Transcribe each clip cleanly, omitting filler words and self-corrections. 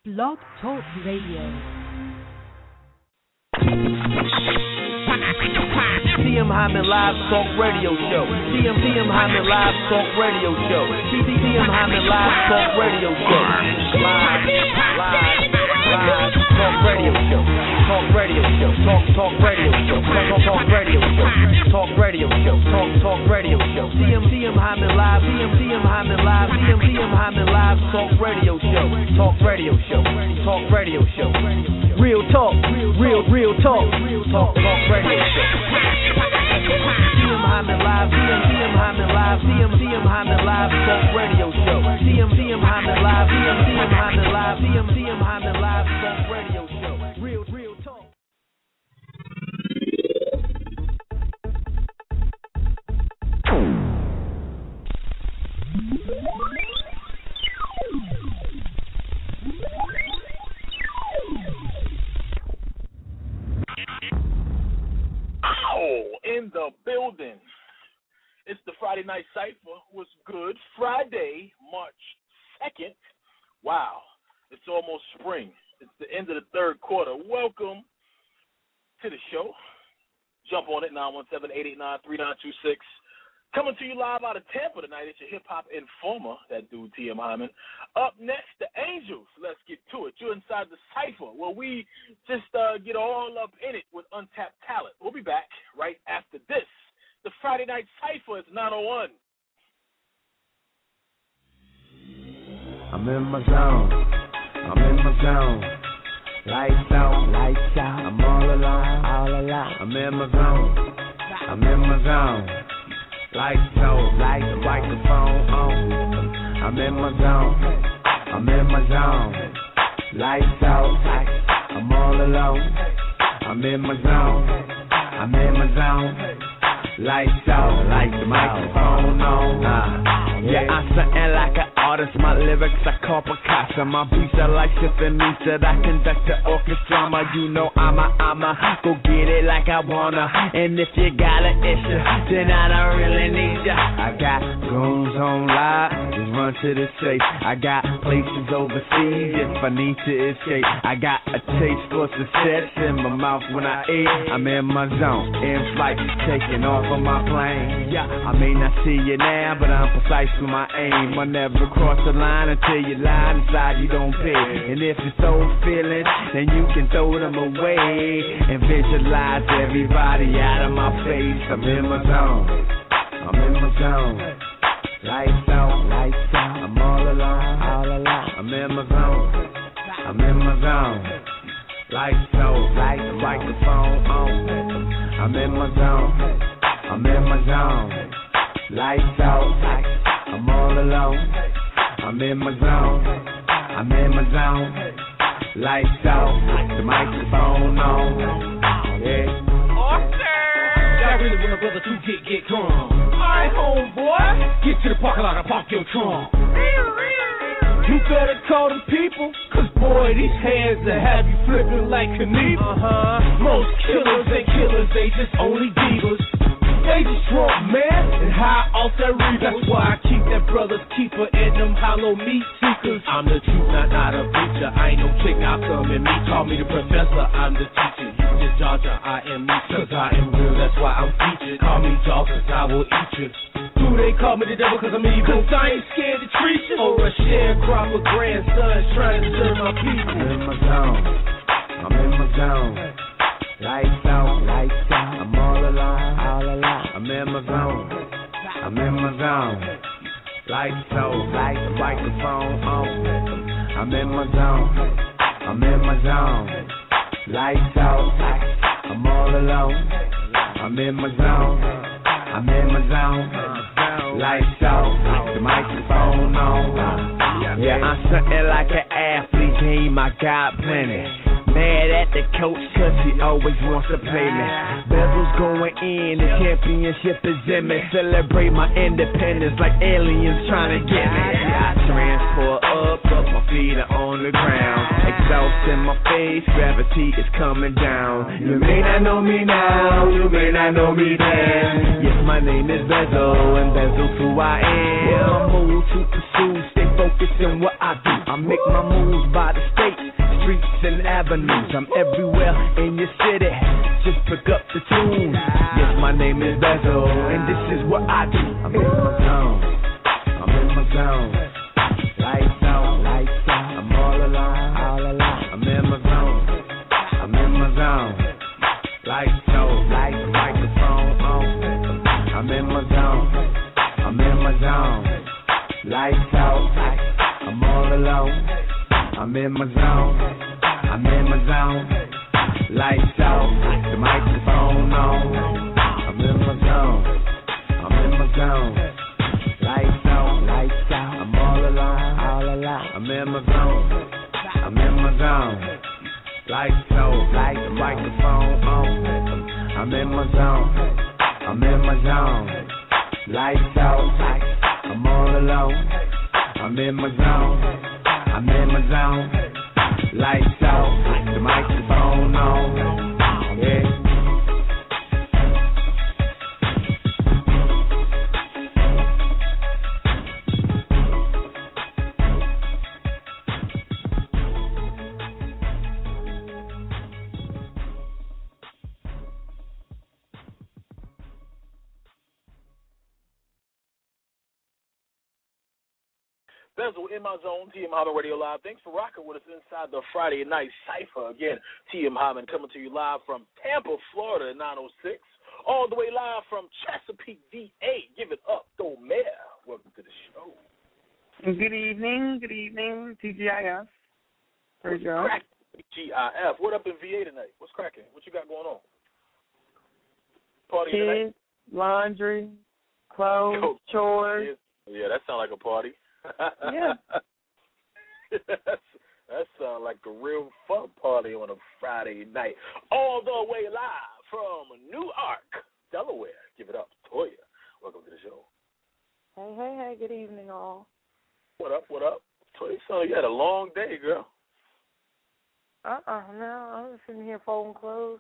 Blog Talk Radio. TM Hyman Live Talk Radio Show. TM Hyman Live Talk Radio Show. TM Hyman Live Talk Radio Show. Live Talk Radio Show. Talk Radio Show. Talk Radio Show. Talk Radio Show. Talk Radio Show. Talk Radio Show. TM Hyman Live. TM Hyman Live. TM Hyman Live Talk Radio Show. Talk Radio Show. Talk Radio Show. Real talk. Real talk. Talk Radio Show. TM Hyman Live. TM Hyman Live. TM Hyman Live Talk Radio Show. TM Hyman Live. TM Hyman Live. TM Hyman Live Talk Radio Show. Real talk. In the building. It's the Friday Night Cypher. What's good? Friday, March 2nd. Wow. It's almost spring. It's the end of the third quarter. Welcome to the show. Jump on it, 917-889-3926. Coming to you live out of Tampa tonight. It's your hip-hop informer, that dude TM Hyman. Up next, the Angels. Let's get to it. You're inside the Cypher, where we just get all up in it with untapped talent. We'll be back right after this. The Friday Night Cypher is 901. I'm in my zone. Lights out. I'm all alone. I'm in my zone. Lights out, the microphone on. I'm in my zone. Lights out, I'm all alone. I'm in my zone. Lights out, the microphone on. Yeah, I'm something like an artist. My lyrics I call Picasso. My beats are like symphonies that I conduct the orchestra. You know I'ma go get it like I wanna. And if you got an issue, then I don't really need ya. I got goons on live, just run to the safe. I got places overseas if I need to escape. I got a taste for success in my mouth when I eat. I'm in my zone, in flight, taking off on my plane. Yeah, I may not see you now, but I'm precise with my aim. I never cross the line until you lie inside, you don't pay. And if it's those feelings, then you can throw them away and visualize everybody out of my face. I'm in my zone. Lights out. I'm all alone. I'm in my zone. Lights out, the microphone on. I'm in my zone. Lights out. I'm all alone. I'm in my zone. Lights out, the microphone on. Yeah. Y'all really want a brother to get drunk. Alright, homeboy, get to the parking lot and park your trunk. You better call them people, cause boy, these hands will have you flipping like Knievel. Most killers ain't killers, they just only divas. They just drunk, man, and high off that reef. That's why I keep that brother's keeper and them hollow meat seekers. I'm the truth, not a preacher. I ain't no chick, now come and me. Call me the professor, I'm the teacher. You just Georgia, I am me, cause I am real, that's why I'm featured. Call me dog, cause I will eat you. Do they call me the devil cause I'm evil? Cause I ain't scared to treat you. Or a sharecropper grandson trying to serve my people. I'm in my zone. Lights out. I'm all alone. I'm in my zone. Lights out, the microphone on. I'm in my zone. Lights out. I'm all alone. I'm in my zone. Lights out, the microphone on. Yeah, I'm something like an athlete, game I got plenty. Mad at the coach cause he always wants to play me. Bezels going in, the championship is in me. Celebrate my independence like aliens trying to get me. I transport up, my feet are on the ground. Exhaust in my face, gravity is coming down. You may not know me now, you may not know me then. Yes, my name is Bezel, and Bezel's who I am. My move to pursue, stay focused on what I do. I make my moves by the state. streets and avenues. I'm everywhere in your city. Just pick up the tune. Yes, my name is Bezel, and this is what I do. I'm in my zone. I'm in my zone. Lights out, lights out. I'm all alone, all alone. I'm in my zone. I'm in my zone. Lights out, light the microphone on. I'm in my zone. I'm in my zone. Lights out, I'm all alone. I'm in my zone. I'm in my zone. Lights out, the microphone on. I'm in my zone. I'm in my zone. Lights out, I'm all alone, all alone. I'm in my zone. I'm in my zone. Lights out, the microphone on. I'm in my zone. I'm in my zone. Lights out, I'm all alone. I'm in my zone. I'm in my zone. Lights out, the microphone on. Yeah. Bezel in my zone, TM Hyman Radio Live. Thanks for rocking with us inside the Friday Night Cypher. Again, TM Hyman coming to you live from Tampa, Florida, 906. All the way live from Chesapeake, VA. Give it up, Domare. Welcome to the show. Good evening, TGIF. What's cracking, TGIF? What up in VA tonight? What's cracking? What you got going on? Party tonight? Kids, laundry, clothes, chores. Yeah, that sounds like a party. Yeah. that sounds like a real fun party on a Friday night. All the way live from Newark, Delaware. Give it up, Toya. Welcome to the show. Hey, good evening, all. What up? Toya, so you had a long day, girl. No, I was sitting here folding clothes.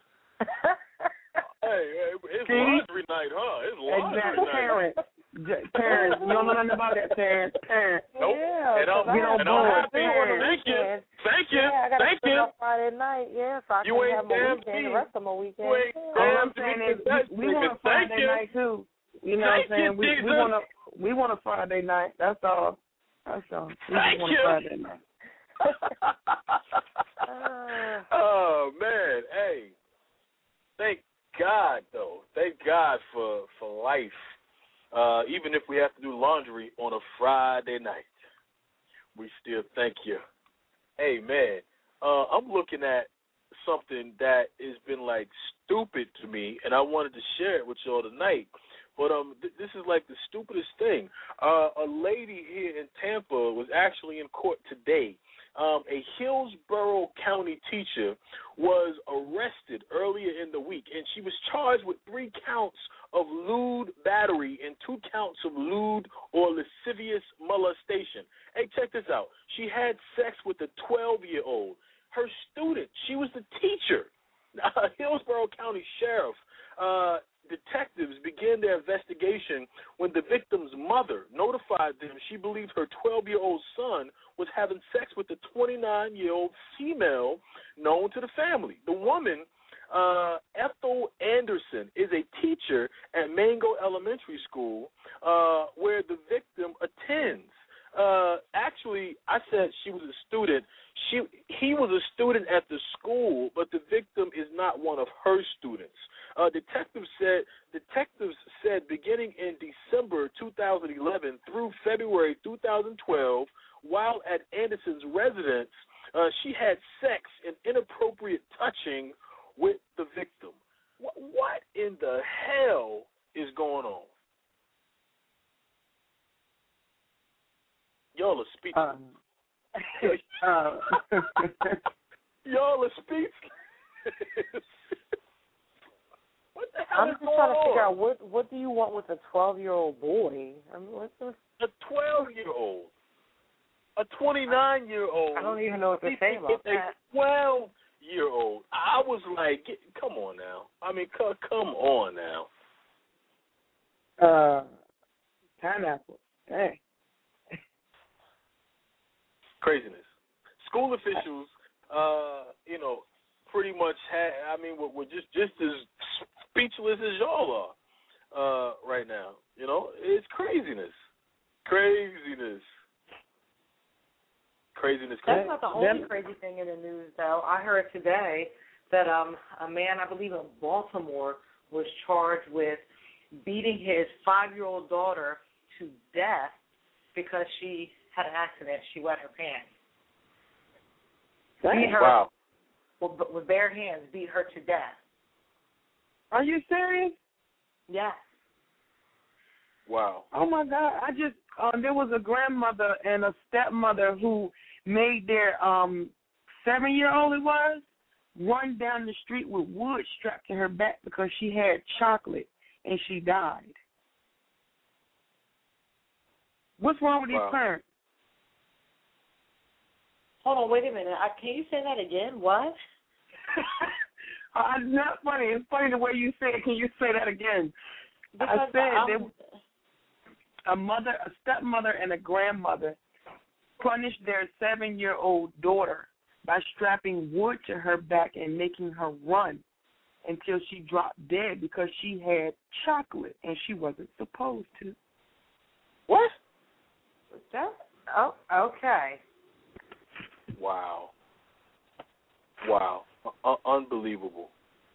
Hey, it's laundry night, huh? It's laundry night. Terrence, you don't know nothing about that, Terrence. Nope. Yeah, and I'm happy. Thank you. Yeah, I got to spend up Friday night, so I can have my weekend, the rest of my weekend. You ain't All I'm saying is we want a Friday night, too. You know what I'm saying? We want a Friday night. That's all. We just want a Friday night. Oh, man. Hey, thank God, though. Thank God for life. Even if we have to do laundry on a Friday night, we still thank you. Hey, man, I'm looking at something that has been, like, stupid to me, and I wanted to share it with y'all tonight. But this is, like, the stupidest thing. A lady here in Tampa was actually in court today. A Hillsborough County teacher was arrested earlier in the week, and she was charged with 3 counts of lewd battery and 2 counts of lewd or lascivious molestation. Hey, check this out. She had sex with a 12-year-old. Her student, she was the teacher. Hillsborough County Sheriff detectives began their investigation when the victim's mother notified them she believed her 12-year-old son was having sex with the 29-year-old female known to the family. The woman, Ethel Anderson, is a teacher at Mango Elementary School where the victim attends. Actually, I said she was a student. He was a student at the school, but the victim is not one of her students. Detectives said beginning in December 2011 through February 2012, while at Anderson's residence, she had sex and inappropriate touching with the victim. What in the hell is going on? Y'all are speechless. Y'all are speechless. What the hell I'm is just going trying to on? figure out what do you want with a 12-year-old boy? I mean, what's this? A 12-year-old. A 29-year-old. I don't even know what to say about that. A 12-year-old. I was like, come on now. I mean, come on now. Pineapple. Hey. Craziness. School officials pretty much we're just as speechless as y'all are right now. It's craziness. That's not the only crazy thing in the news, though. I heard today that a man, I believe in Baltimore, was charged with beating his 5-year-old daughter to death because she had an accident. She wet her pants. Beat her, wow. With bare hands, beat her to death. Are you serious? Yes. Wow. Oh, my God. There was a grandmother and a stepmother who made their 7-year-old, it was, run down the street with wood strapped to her back because she had chocolate and she died. What's wrong with these parents? Hold on, wait a minute. Can you say that again? What? It's not funny. It's funny the way you say it. Can you say that again? Because I said a stepmother and a grandmother punished their 7-year-old daughter by strapping wood to her back and making her run until she dropped dead because she had chocolate and she wasn't supposed to. What? Oh, okay. Wow. Unbelievable.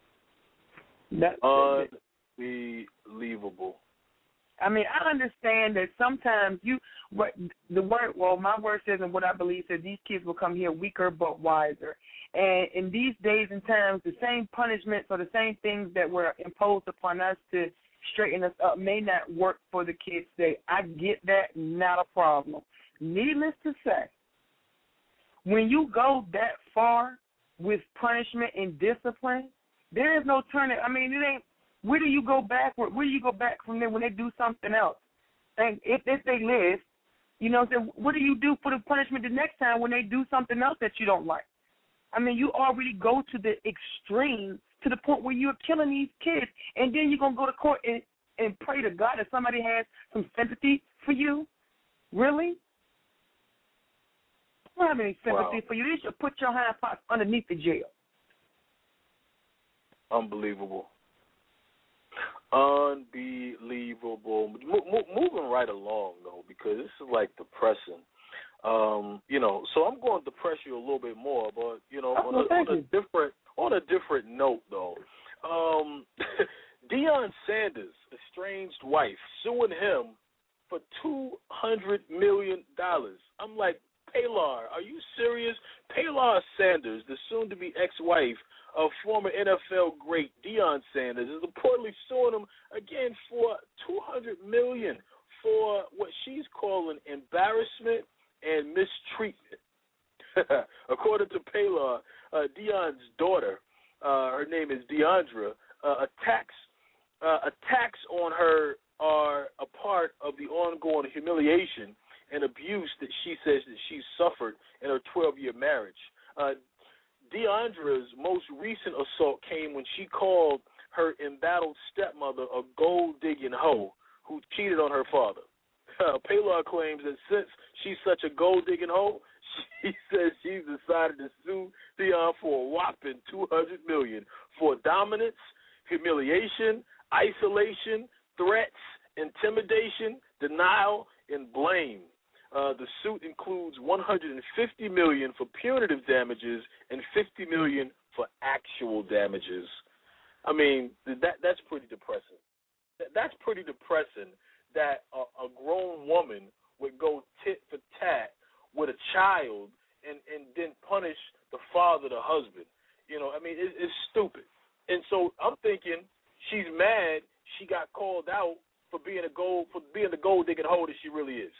Unbelievable. I mean, I understand that sometimes my word says, and what I believe says, these kids will come here weaker but wiser. And in these days and times, the same punishments or the same things that were imposed upon us to straighten us up may not work for the kids today. I get that, not a problem. Needless to say, when you go that far with punishment and discipline, there is no turning. I mean, it ain't. Where do you go backward? Where do you go back from there when they do something else? And if they live, what do you do for the punishment the next time when they do something else that you don't like? I mean, you already go to the extreme to the point where you're killing these kids, and then you're going to go to court and pray to God that somebody has some sympathy for you? Really? I don't have any sympathy for you. They should put your hind parts underneath the jail. Unbelievable. Moving right along, though, because this is like depressing. So I'm going to depress you a little bit more, but on a different note, though. Deion Sanders' estranged wife suing him for $200 million. I'm like, Paylor, are you serious? Paylor Sanders, the soon-to-be ex-wife of former NFL great Deion Sanders, is reportedly suing him again for $200 million for what she's calling embarrassment and mistreatment. According to Paylor, Deion's daughter, her name is Deandra, attacks on her are a part of the ongoing humiliation and abuse that she says that she's suffered in her 12-year marriage. Deandra's most recent assault came when she called her embattled stepmother a gold-digging hoe who cheated on her father. Paylor claims that since she's such a gold-digging hoe, she says she's decided to sue Deion for a whopping $200 million for dominance, humiliation, isolation, threats, intimidation, denial, and blame. The suit includes $150 million for punitive damages and $50 million for actual damages. I mean, that's pretty depressing. That's pretty depressing that a grown woman would go tit for tat with a child and then punish the father, the husband. I mean, it's stupid. And so I'm thinking she's mad she got called out for being the gold digging hoe that she really is.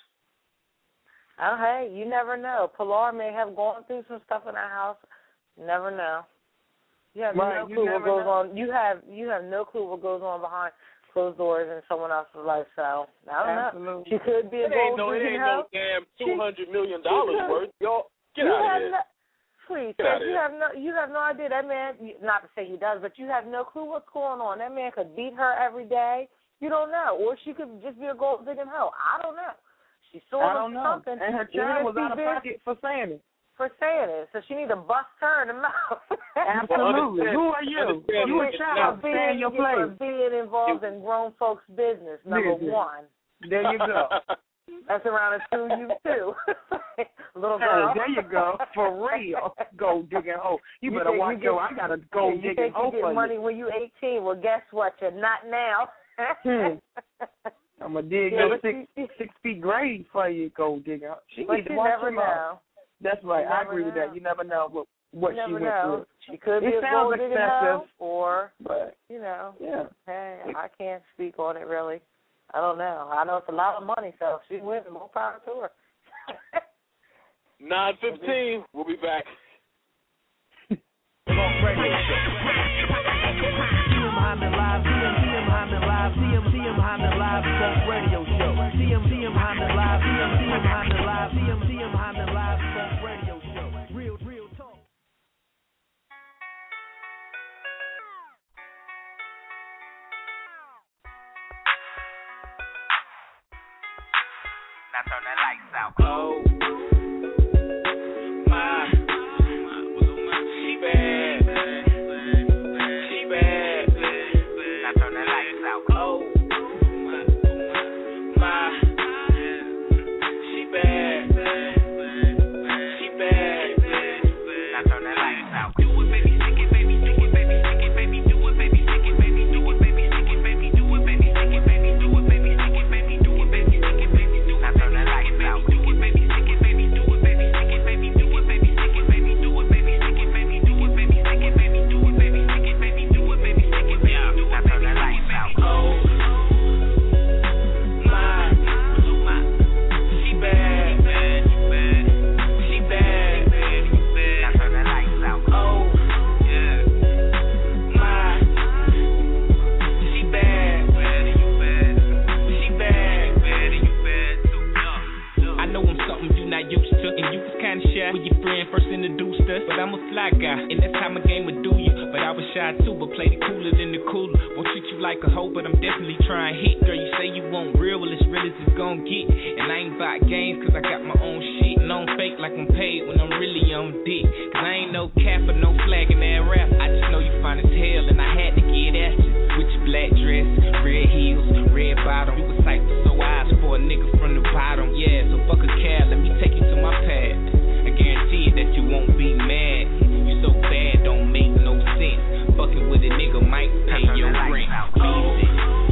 Oh, hey, you never know. Pilar may have gone through some stuff in our house. You never know. You have no clue what goes on. You have no clue what goes on behind closed doors in someone else's life. So I don't know. She could be a gold digging hoe. It ain't no damn $200 million worth. Y'all get out of here. Please, you have no idea. That man, not to say he does, but you have no clue what's going on. That man could beat her every day. You don't know. Or she could just be a gold digging hoe. I don't know. She saw something. And her child was out of pocket for saying it. for saying it. So she need to bust her in the mouth. Absolutely. Who are you? You a child. Stay in your place. Being involved in grown folks' business, number one. There you go. That's around a 2U too. Little girl. Hey, there you go. For real. Gold digging hole. You better watch your. I got a gold digging hole for you. You get money when you 18. Well, guess what? You're not now. I'm going to dig your 6 feet grave for you, gold digger. She needs to watch her mouth. That's right. I agree with that. You never know what she went through. She could be a gold digger now, or, but, hey, I can't speak on it really. I don't know. I know it's a lot of money, so if she's winning, more power to her. 9:15. We'll be back. Talk Radio Show. CM Hyman Live. CM Hyman Live. CM Hyman Live. Talk Radio Show. CM Hyman Live. CM Hyman Live. CM Hyman Live. Talk Radio Show. Real talk. Now turn the lights out. Oh, my, she bad. She bad. Now turn the lights out. Oh, my, she bad. She bad. Now turn the lights out. Do it, baby, stick it, baby, do it, baby, stick it, baby, do it, baby, stick it, baby, do it, baby, stick it, baby, do it, baby, stick it, baby, do it, baby, stick it, baby, do it, baby, stick it, baby, do it. Now turn the lights out. Do it, baby, stick it, baby, do it, baby, stick it, baby, do it, baby, stick it, baby, do it, baby, stick it, baby, do it, baby, stick it, baby, do it, baby, stick it, baby, do it, baby, stick it, baby, do it. Now turn the lights out. Oh, my, she bad, she bad. Now turn the lights out. Oh, yeah, my, she bad, she bad, you bad too. I know I'm something you not used to, and you was kinda shy when your friend first introduced us. But I'm a fly guy, and that's how my game would do you. But I was shy too, but played it cooler than the cooler. Won't treat you like a hoe, but I'm definitely trying to hit. Girl, you say you want real, well as real as it's gon' get. And I ain't about games, cause I got my own shit. And I don't fake like I'm paid when I'm really on dick. Cause I ain't no cap or no flag in that rap. I just know you fine as hell, and I had to get at you. With your black dress, red heels, red bottom. You was sight for so eyes for a nigga from the bottom. Yeah, so fuck a cab, let me take you to my pad. I guarantee that you won't be mad. You so bad, don't make no sense. Fucking with a nigga might pay your rent. Easy.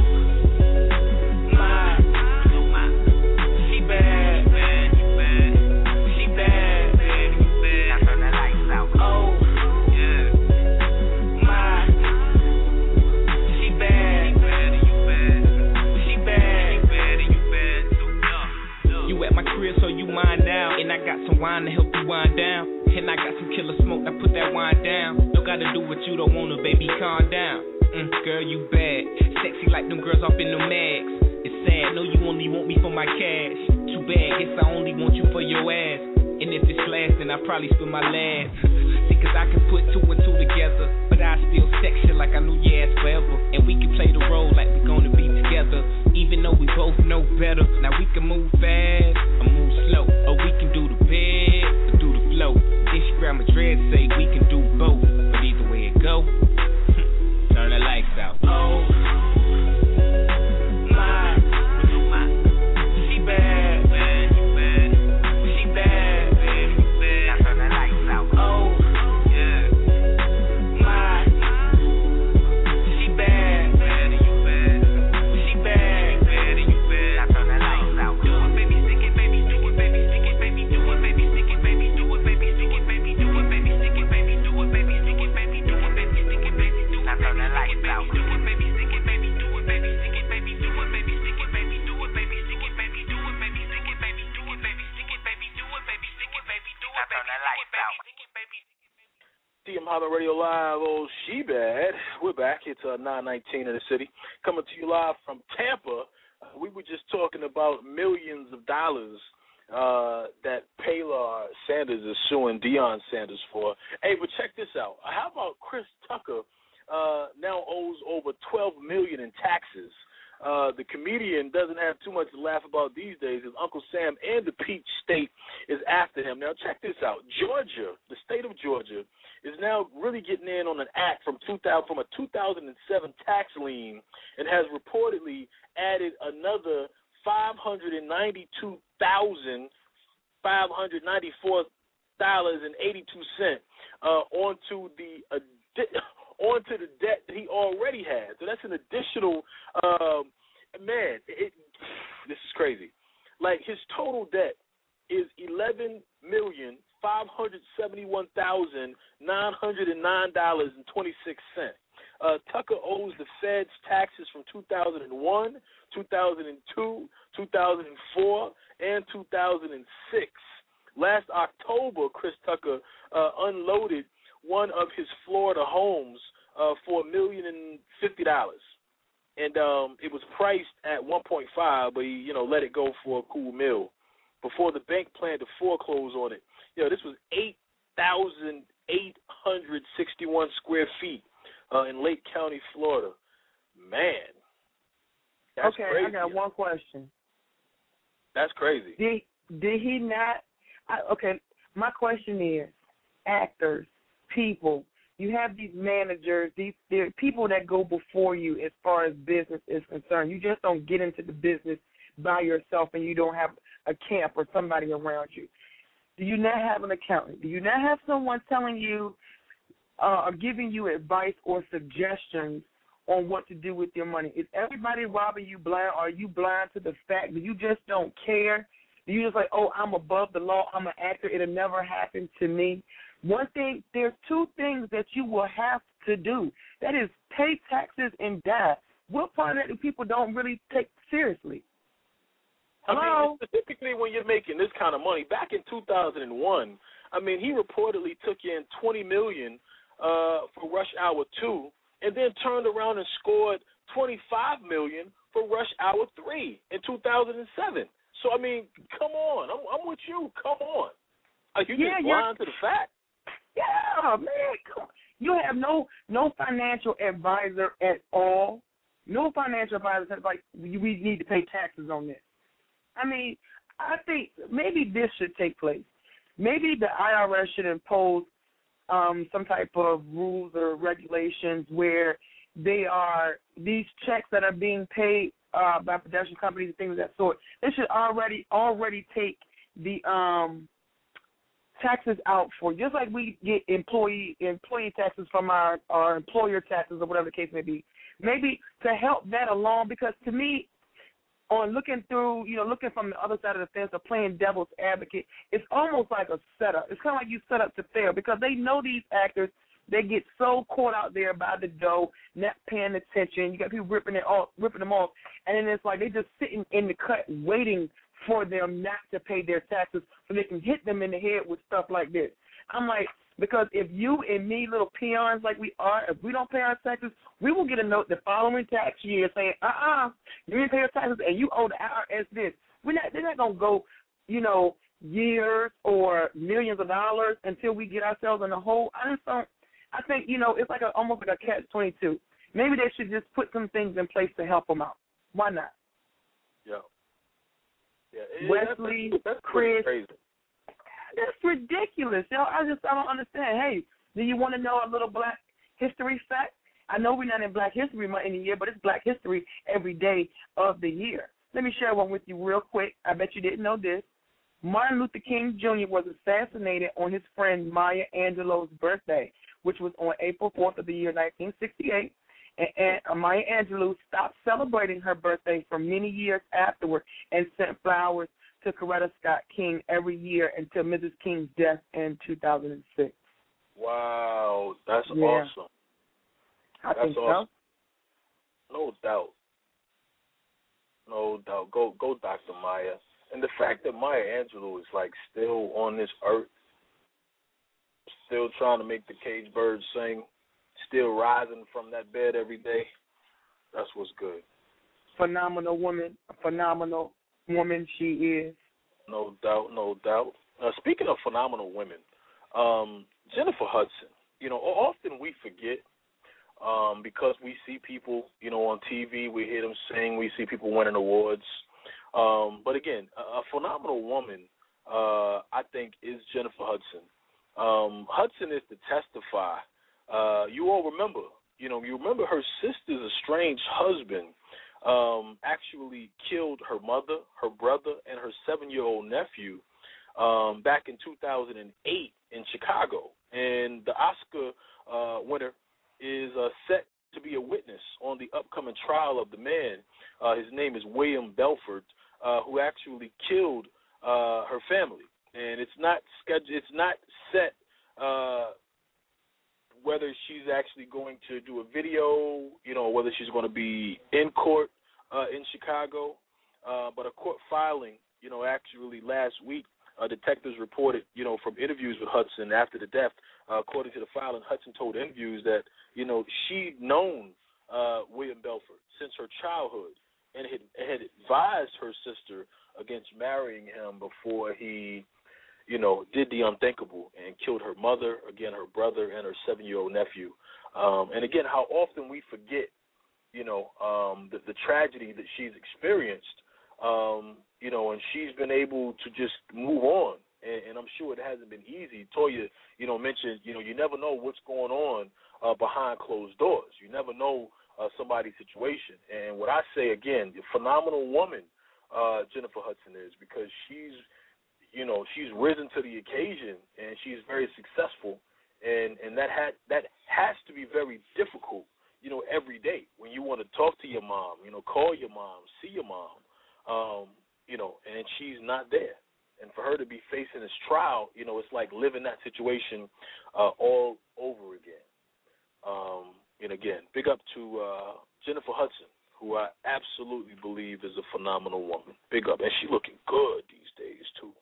My, she bad, she bad. Now turn the lights out. Oh, yeah. My, she bad, she bad, you bad too. You at my crib, so you mine now. And I got some wine to help you wind down. And I got some killer smoke that put that wine down. Don't gotta do what you don't wanna, baby, calm down. Girl, you bad. Sexy like them girls off in them mags. It's sad, know you only want me for my cash. Too bad, guess I only want you for your ass. And if it's last, then I probably spill my last. See, cause I can put two and two together. But I still sex you like I knew your ass forever. And we can play the role like we gonna be together. Even though we both know better. Now we can move fast or move slow. Or we can do the bed or do the flow. Then she grab my dread, say we can do both. But either way it go, turn the lights out. Oh, my, she bad, she bad. Now turn the lights out. Oh, yeah, my, she bad, she bad, you bad. Now turn the lights out. Do it, baby, stick it, baby, do it, baby, stick it, baby, do it, baby, stick it, baby, do it, baby, stick it, baby, do it, baby, stick it, baby, do it, baby, stick it, baby, do it, baby, stick it, baby, do it. Now turn the lights out. Do it, baby, stick it, baby, do it, baby, stick it, baby, do it, baby, stick it, baby, do it, baby, stick it, baby, do it, baby, stick it, baby, do it, baby, stick it, baby, do it, baby, stick it, baby, do it, baby, turn the lights out. CM Hyman Radio Live, oh, she bad. We're back. It's 9:19 in the city. Coming to you live from Tampa. We were just talking about millions of dollars that Paylor Sanders is suing Deion Sanders for. Hey, but check this out. How about Chris Tucker now owes over $12 million in taxes? The comedian doesn't have too much to laugh about these days. His Uncle Sam and the Peach State is after him. Now, check this out. Georgia, the state of Georgia, is now really getting in on an act from a 2007 tax lien and has reportedly added another $594.82 onto the debt that he already had. So that's an additional, this is crazy. Like, his total debt is $11,571,909.26. Tucker owes the feds taxes from 2001, 2002, 2004, and 2006. Last October, Chris Tucker unloaded one of his Florida homes for $1,050,000. And it was priced at 1.5, but he, let it go for a cool mill before the bank planned to foreclose on it. This was 8,861 square feet in Lake County, Florida. Man, that's crazy. I got one question. That's crazy. Did he not? My question is, actors, people. You have these managers, there are people that go before you as far as business is concerned. You just don't get into the business by yourself and you don't have a camp or somebody around you. Do you not have an accountant? Do you not have someone telling you or giving you advice or suggestions on what to do with your money? Is everybody robbing you blind? Are you blind to the fact that you just don't care? Do you just like, oh, I'm above the law, I'm an actor, it'll never happen to me? One thing, there's two things that you will have to do. That is pay taxes and die. What part of that do people don't really take seriously? I mean, specifically when you're making this kind of money. Back in 2001, he reportedly took in $20 million for Rush Hour 2 and then turned around and scored $25 million for Rush Hour 3 in 2007. So, come on. I'm with you. Come on. Are you just blind to the fact? Yeah, man, come on. You have no financial advisor at all. No financial advisor says, like, we need to pay taxes on this. I think maybe this should take place. Maybe the IRS should impose some type of rules or regulations where these checks that are being paid by production companies and things of that sort, they should already take the taxes out for, just like we get employee taxes from our employer taxes or whatever the case may be. Maybe to help that along, because to me, on looking through, looking from the other side of the fence or playing devil's advocate, it's almost like a setup. It's kind of like you set up to fail because they know these actors, they get so caught out there by the dough, not paying attention. You got people ripping them off, and then it's like they just sitting in the cut waiting for them not to pay their taxes so they can hit them in the head with stuff like this. I'm like, because if you and me, little peons like we are, if we don't pay our taxes, we will get a note the following tax year saying, you didn't pay your taxes and you owe the IRS this. They're not going to go, years or millions of dollars until we get ourselves in a hole. I think, it's like almost like a catch-22. Maybe they should just put some things in place to help them out. Why not? Yeah. Wesley, that's Chris, crazy. That's ridiculous. I don't understand. Hey, do you want to know a little Black history fact? I know we're not in Black History Month in the year, but it's Black History every day of the year. Let me share one with you real quick. I bet you didn't know this. Martin Luther King Jr. was assassinated on his friend Maya Angelou's birthday, which was on April 4th of the year 1968. And Maya Angelou stopped celebrating her birthday for many years afterward and sent flowers to Coretta Scott King every year until Mrs. King's death in 2006. Wow, that's awesome. I think awesome. So. No doubt. Go Dr. Maya. And the fact that Maya Angelou is like still on this earth, still trying to make the cage birds sing, still rising from that bed every day, that's what's good. Phenomenal woman, a phenomenal woman she is. No doubt. Speaking of phenomenal women, Jennifer Hudson, often we forget because we see people, on TV, we hear them sing, we see people winning awards. But again, a phenomenal woman I think, is Jennifer Hudson. Hudson is to testify. You all remember, you remember her sister's estranged husband actually killed her mother, her brother, and her 7-year-old nephew back in 2008 in Chicago. And the Oscar winner is set to be a witness on the upcoming trial of the man. His name is William Belford, who actually killed her family. And it's not scheduled. It's not set whether she's actually going to do a video, whether she's going to be in court in Chicago. But a court filing, actually last week, detectives reported, from interviews with Hudson after the death. According to the filing, Hudson told interviews that, she'd known William Belford since her childhood and had advised her sister against marrying him before he, did the unthinkable and killed her mother, again, her brother, and her 7-year-old nephew. And again, how often we forget, the tragedy that she's experienced, and she's been able to just move on. And I'm sure it hasn't been easy. Toya, mentioned, you never know what's going on behind closed doors. You never know somebody's situation. And what I say, again, the phenomenal woman Jennifer Hudson is, because she's risen to the occasion, and she's very successful. And that has to be very difficult, every day when you want to talk to your mom, call your mom, see your mom, and she's not there. And for her to be facing this trial, it's like living that situation all over again. And again, big up to Jennifer Hudson, who I absolutely believe is a phenomenal woman. Big up. And she's looking good these days, too.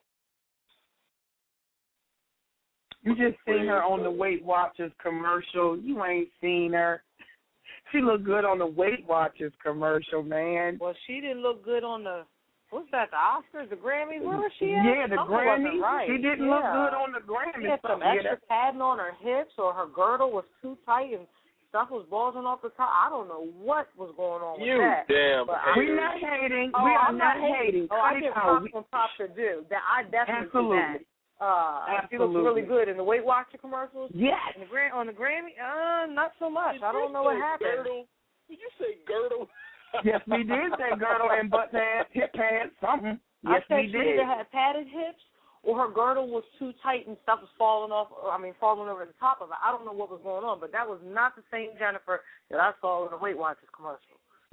You just seen her on the Weight Watchers commercial. You ain't seen her. She looked good on the Weight Watchers commercial, man. Well, she didn't look good on the, what's that, the Oscars, the Grammys? Where was she at? Yeah, the Grammys. Right. She didn't look good on the Grammys. She had some extra padding on her hips, or her girdle was too tight and stuff was bulging off the top. I don't know what was going on with that. We're not hating. We are not hating. I give props when props are due. That I definitely see that. She looks really good in the Weight Watcher commercials. Yes. On the Grammy, not so much. I don't know what happened. Girdle? Did you say girdle? Yes, we did say girdle and butt pads, hip pads, something. Yes, I said we she did. either had padded hips or her girdle was too tight and stuff was falling over the top of it. I don't know what was going on, but that was not the same Jennifer that I saw in the Weight Watchers commercial.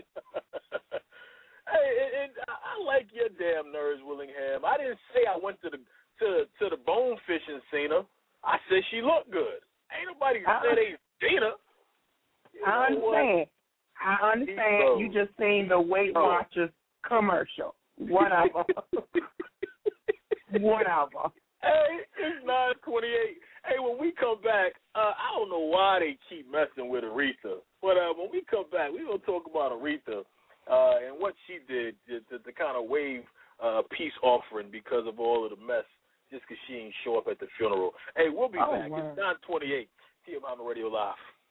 Hey, and I like your damn nerves, Willingham. I didn't say I went to the bonefish and seen her. I said she looked good. Ain't nobody said they seen her. I understand. I understand. You just seen the Weight Watchers commercial. Whatever. Whatever. Hey, it's 9:28. Hey, when we come back, I don't know why they keep messing with Aretha, but when we come back, we're going to talk about Aretha and what she did to kind of wave a peace offering because of all of the mess, just because she ain't show up at the funeral. Hey, we'll be back. Wow. It's 9:28. TM Hyman Radio Live.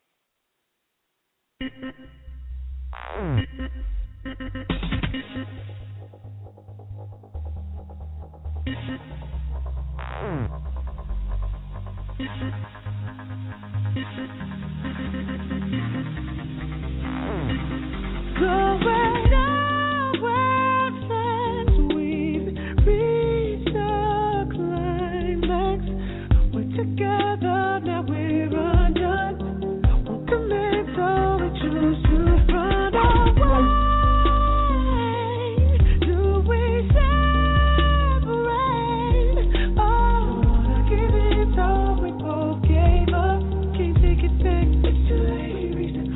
Together, now we're undone. Won't commit, so we choose to run away. Do we separate? Oh, wanna give it all, we both gave up. Can't take it back, it's too late.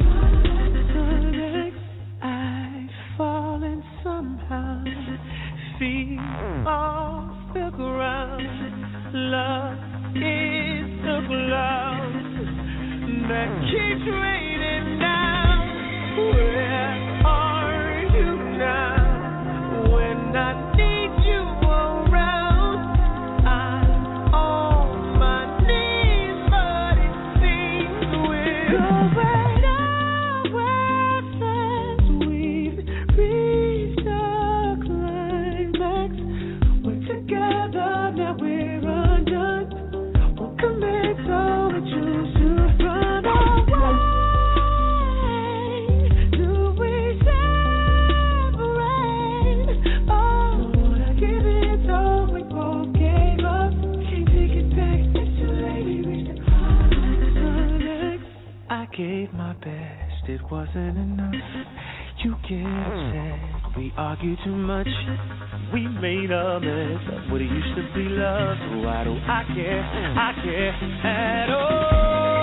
I've fallen somehow, feet off the ground. Love is the glove that keeps raining down. Where are you now? When I need you around, I'm on my knees, but it seems we're going nowhere since we've reached a climax. We're together. gave my best, it wasn't enough. You get upset, we argue too much. We made a mess of what it used to be love. So why do I care? I care at all.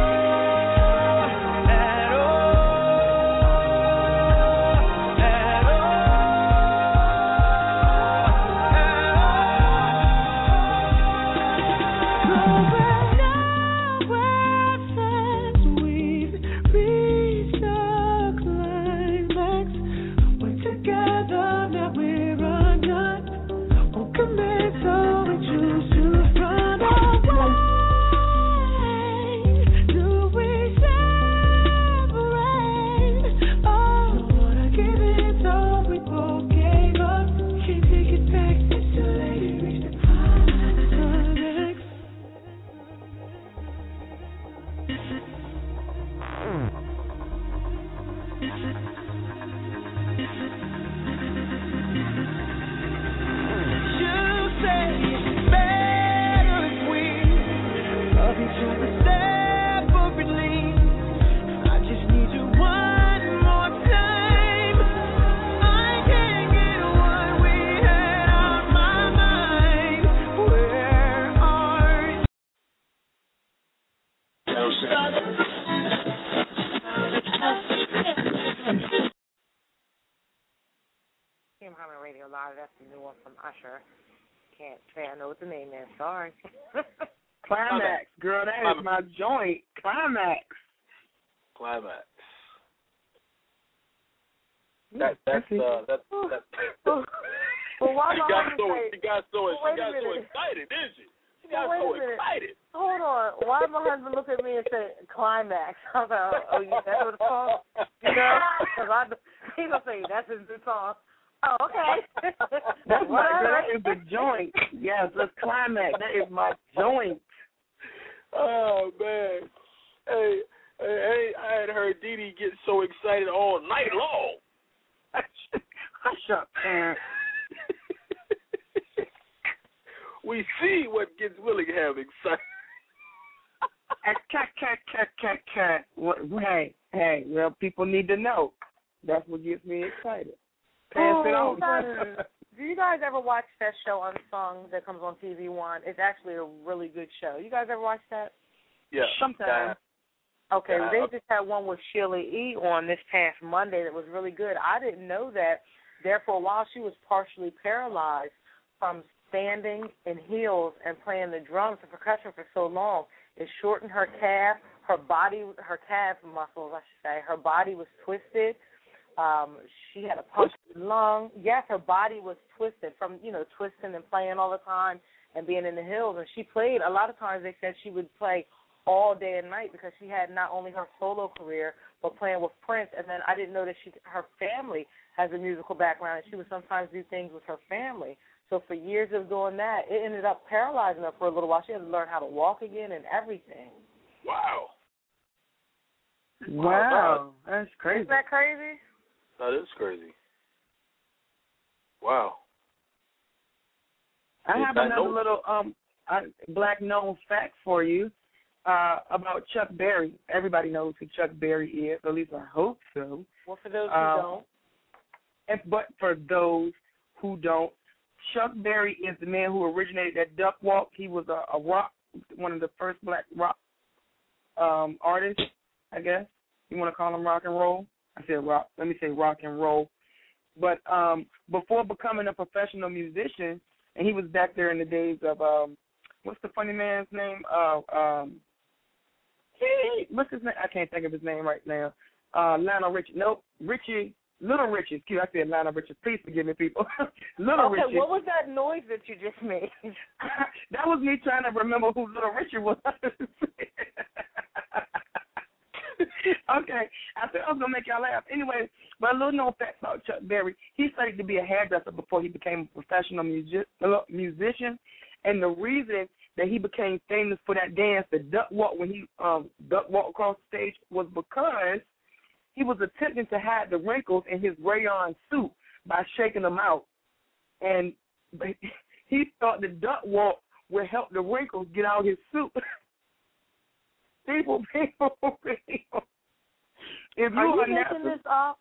That's the new one from Usher. Can't say I know what the name is. Sorry. Climax, girl, that is my joint. Climax. That's Well, why she got so excited, didn't she? She got so excited. Hold on. Why did my husband look at me and say climax? I was like, oh, yeah, that's what it's called? You know? Because he's going to say, that's his new song. Oh, okay. That is the joint. Yes, let's climax. That is my joint. Oh, man. Hey, I had heard Dee Dee get so excited all night long. Hush up, parent. We see what gets Willingham excited. Cat. Hey, well, people need to know. That's what gets me excited. Pass it on. Do you guys ever watch that show Unsung that comes on TV One? It's actually a really good show. You guys ever watch that? Yeah. Sometimes. Okay, they just had one with Sheila E. on this past Monday that was really good. I didn't know that. Therefore, while she was partially paralyzed from standing in heels and playing the drums and percussion for so long, it shortened her calf, her calf muscles, I should say. Her body was twisted. She had a punctured lung. Yes, her body was twisted from, twisting and playing all the time and being in the hills. And she played, a lot of times they said she would play all day and night because she had not only her solo career but playing with Prince. And then I didn't know that her family has a musical background, and she would sometimes do things with her family. So for years of doing that, it ended up paralyzing her for a little while. She had to learn how to walk again and everything. Wow. That's crazy. Isn't that crazy? That is crazy. Wow. I have another little black known fact for you about Chuck Berry. Everybody knows who Chuck Berry is, at least I hope so. Well, for those who don't. But for those who don't, Chuck Berry is the man who originated that duck walk. He was a rock, one of the first black rock artists, I guess. You want to call him rock and roll? I said rock. Let me say rock and roll. But before becoming a professional musician, and he was back there in the days of, what's the funny man's name? What's his name? I can't think of his name right now. Lionel Richie. Nope. Little Richie. Excuse me, I said Lionel Richie. Please forgive me, people. Little Richie. Okay, what was that noise that you just made? That was me trying to remember who Little Richie was. Okay, I thought I was going to make y'all laugh. Anyway, but a little known fact about Chuck Berry, he studied to be a hairdresser before he became a professional musician. And the reason that he became famous for that dance, the duck walk, when he duck walk across the stage, was because he was attempting to hide the wrinkles in his rayon suit by shaking them out. And he thought the duck walk would help the wrinkles get out of his suit. See, people. If you are you making this up?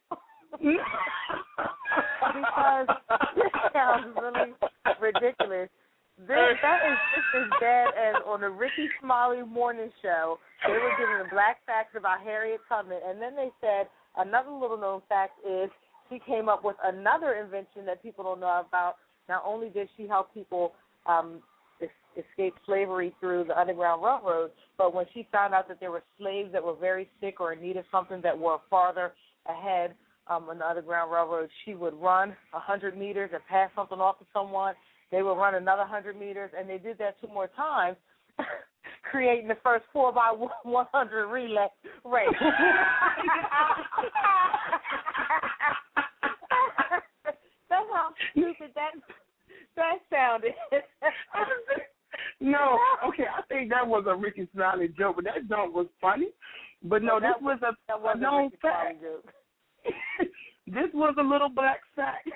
Because this sounds really ridiculous. That is just as bad as on the Ricky Smiley morning show. They were giving the black facts about Harriet Tubman, and then they said another little known fact is she came up with another invention that people don't know about. Not only did she help people escape slavery through the Underground Railroad, but when she found out that there were slaves that were very sick or in need of something that were farther ahead on the Underground Railroad, she would run 100 meters and pass something off to someone. They would run another 100 meters, and they did that 2 more times, creating the first 4x100 relay race. That's how stupid that sounded. No, okay, I think that was a Ricky Smiley joke, but that joke was funny. But no, this was a known fact. This was a little black fact.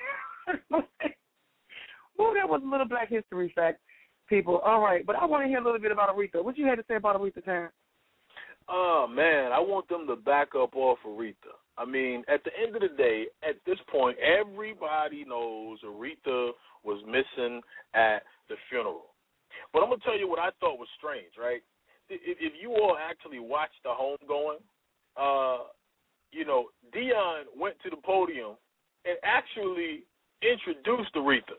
Oh, that was a little black history fact, people. All right, but I want to hear a little bit about Aretha. What you had to say about Aretha, Terrence? Oh, man, I want them to back up off Aretha. I mean, at the end of the day, at this point, everybody knows Aretha was missing at the funeral. But I'm going to tell you what I thought was strange, right? If you all actually watched the homegoing, Dion went to the podium and actually introduced Aretha.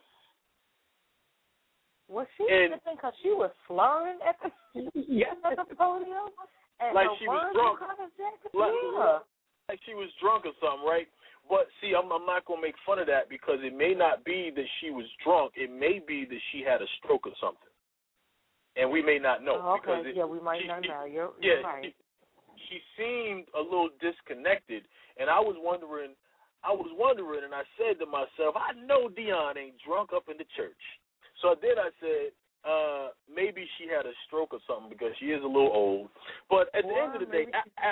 Was she missing because she was slurring at the podium? And like she was drunk. Like she was drunk or something, right? But, see, I'm not going to make fun of that because it may not be that she was drunk. It may be that she had a stroke or something. And we may not know. Oh, okay, because we might not know. You're right. She seemed a little disconnected, and I was wondering, and I said to myself, I know Dion ain't drunk up in the church. So I said, maybe she had a stroke or something because she is a little old. But at the end of the day,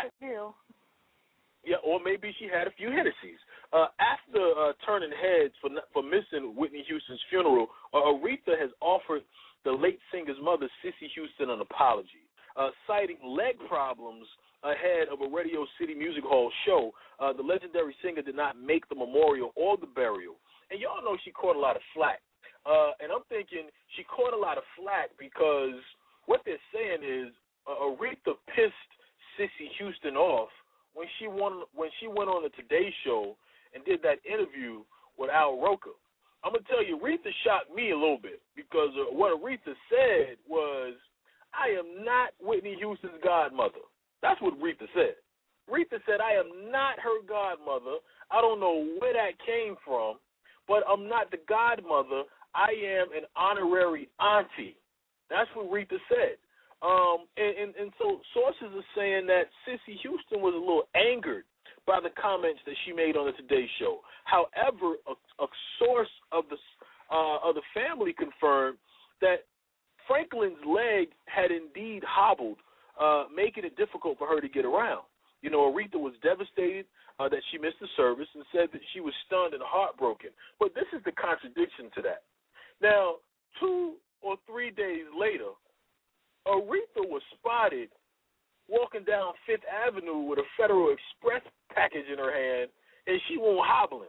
or maybe she had a few Hennessy's. After turning heads for missing Whitney Houston's funeral, Aretha has offered the late singer's mother, Cissy Houston, an apology, citing leg problems ahead of a Radio City Music Hall show. The legendary singer did not make the memorial or the burial. And y'all know she caught a lot of flack. And I'm thinking she caught a lot of flack because what they're saying is Aretha pissed Cissy Houston off when she went on the Today Show and did that interview with Al Roker. I'm going to tell you, Aretha shocked me a little bit because what Aretha said was, I am not Whitney Houston's godmother. That's what Aretha said. Aretha said, I am not her godmother. I don't know where that came from, but I'm not the godmother. I am an honorary auntie. That's what Aretha said. And so sources are saying that Cissy Houston was a little angered by the comments that she made on the Today Show. However, a source of the family confirmed that Franklin's leg had indeed hobbled, making it difficult for her to get around. Aretha was devastated that she missed the service and said that she was stunned and heartbroken. But this is the contradiction to that. Now, 2 or 3 days later, Aretha was spotted walking down Fifth Avenue with a Federal Express package in her hand, and she won't hobbling.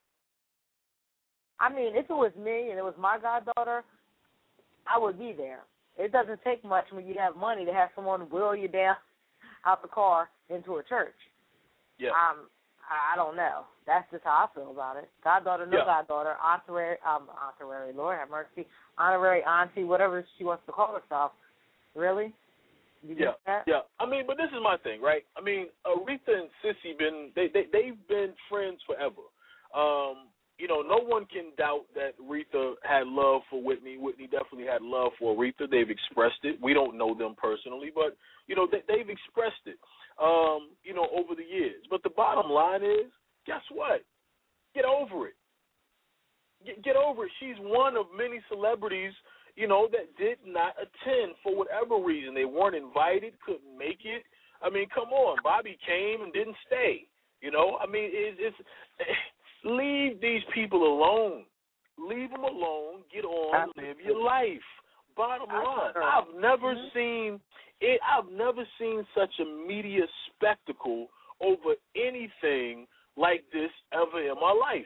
I mean, if it was me and it was my goddaughter, I would be there. It doesn't take much when you have money to have someone wheel you down out the car into a church. Yeah. I don't know. That's just how I feel about it. Goddaughter, no goddaughter, honorary, Lord have mercy, honorary auntie, whatever she wants to call herself. Really? Yeah. I mean, but this is my thing, right? I mean, Aretha and Cissy they've been friends forever. No one can doubt that Aretha had love for Whitney. Whitney definitely had love for Aretha. They've expressed it. We don't know them personally, but they've expressed it. Over the years. But the bottom line is, guess what? Get over it. Get over it. She's one of many celebrities that did not attend for whatever reason. They weren't invited, couldn't make it. I mean, come on. Bobby came and didn't stay. I mean, it's leave these people alone. Leave them alone. Get on, live your life. bottom line. I've never seen it. I've never seen such a media spectacle over anything like this ever in my life.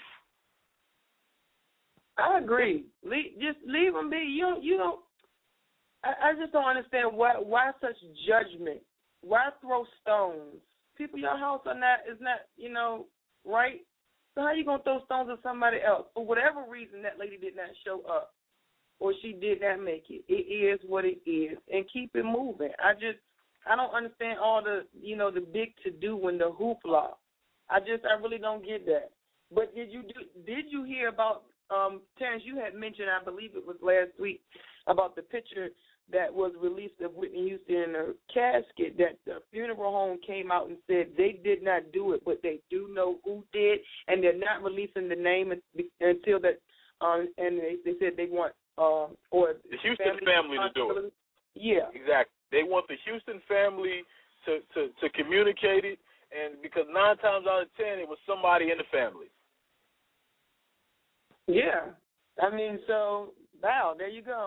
I agree. Just leave them be. You don't. I just don't understand why such judgment. Why throw stones? People, your house is not right. So how you gonna throw stones at somebody else for whatever reason that lady did not show up or she did not make it? It is what it is, and keep it moving. I don't understand all the the big to do and the hoopla. I really don't get that. But did you hear about Terrence? You had mentioned, I believe it was last week, about the picture that was released of Whitney Houston in her casket, that the funeral home came out and said they did not do it, but they do know who did, and they're not releasing the name until that. And they said they want or the Houston family to do it. Yeah, exactly. They want the Houston family to communicate it, and because 9 times out of 10 it was somebody in the family. Yeah, I mean, so wow, there you go.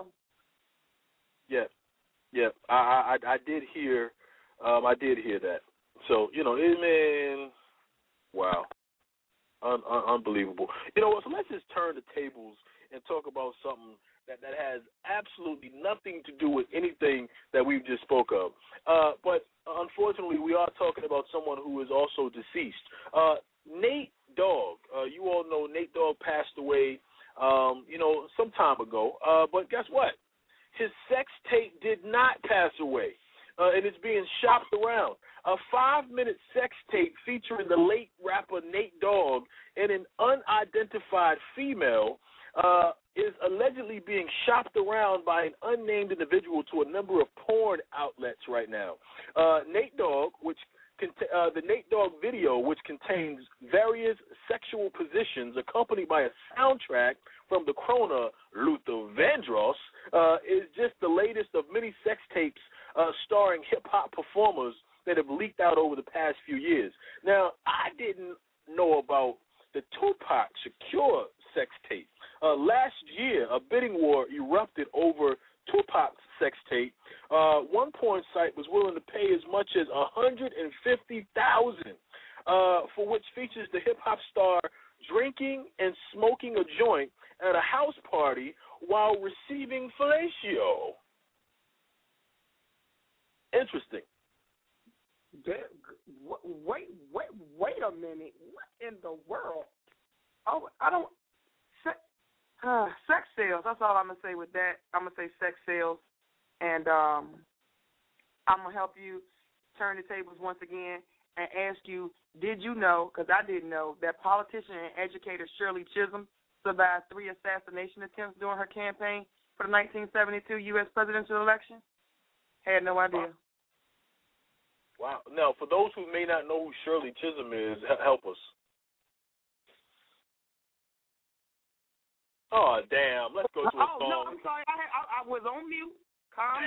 Yeah. I did hear that. So man, wow, unbelievable. You know what? So let's just turn the tables and talk about something that has absolutely nothing to do with anything that we've just spoke of. But unfortunately, we are talking about someone who is also deceased. Nate Dogg. You all know Nate Dogg passed away, some time ago. But guess what? His sex tape did not pass away, and it's being shopped around. A 5-minute sex tape featuring the late rapper Nate Dogg and an unidentified female is allegedly being shopped around by an unnamed individual to a number of porn outlets right now. Nate Dogg, the Nate Dogg video, which contains various sexual positions accompanied by a soundtrack from the crooner Luther Vandross, is just the latest of many sex tapes starring hip-hop performers that have leaked out over the past few years. Now, I didn't know about the Tupac Shakur sex tape. Last year, a bidding war erupted over Tupac's sex tape. One porn site was willing to pay as much as $150,000 for which features the hip-hop star drinking and smoking a joint at a house party while receiving fellatio. Interesting. Wait a minute. What in the world? Oh, I don't. Sex sales. That's all I'm gonna say with that. I'm gonna say sex sales, and I'm gonna help you turn the tables once again and ask you: did you know? Because I didn't know that politician and educator Shirley Chisholm survived 3 assassination attempts during her campaign for the 1972 U.S. presidential election. Had no idea. Wow. Now, for those who may not know who Shirley Chisholm is, help us. Oh, damn. Let's go to a song. Oh, no, I'm sorry. I was on mute. Calm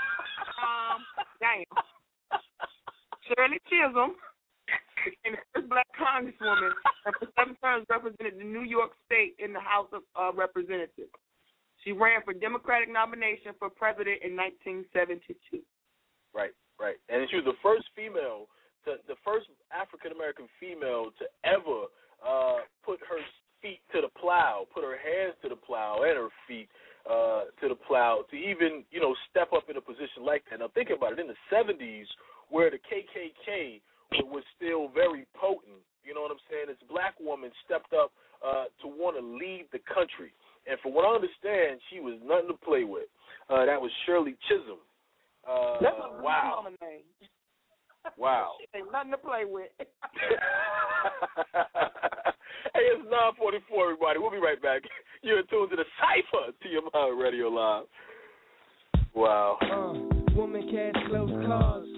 down. Shirley Chisholm became the first black congresswoman and for 7 terms represented the New York State in the House of Representatives. She ran for Democratic nomination for president in 1972. Right. And she was the first female, the first African-American female to ever put her feet to the plow, put her hands to the plow and her feet to the plow to even, step up in a position like that. Now, think about it. In the 70s, where the KKK was still very potent, you know what I'm saying, this black woman stepped up to want to lead the country. And from what I understand, she was nothing to play with. That was Shirley Chisholm. Wow. Name. Wow. She ain't nothing to play with. Hey, it's 9:44, everybody. We'll be right back. You're tuned to the Cypher, TMI Radio Live. Wow. Woman, cash, close cars. Any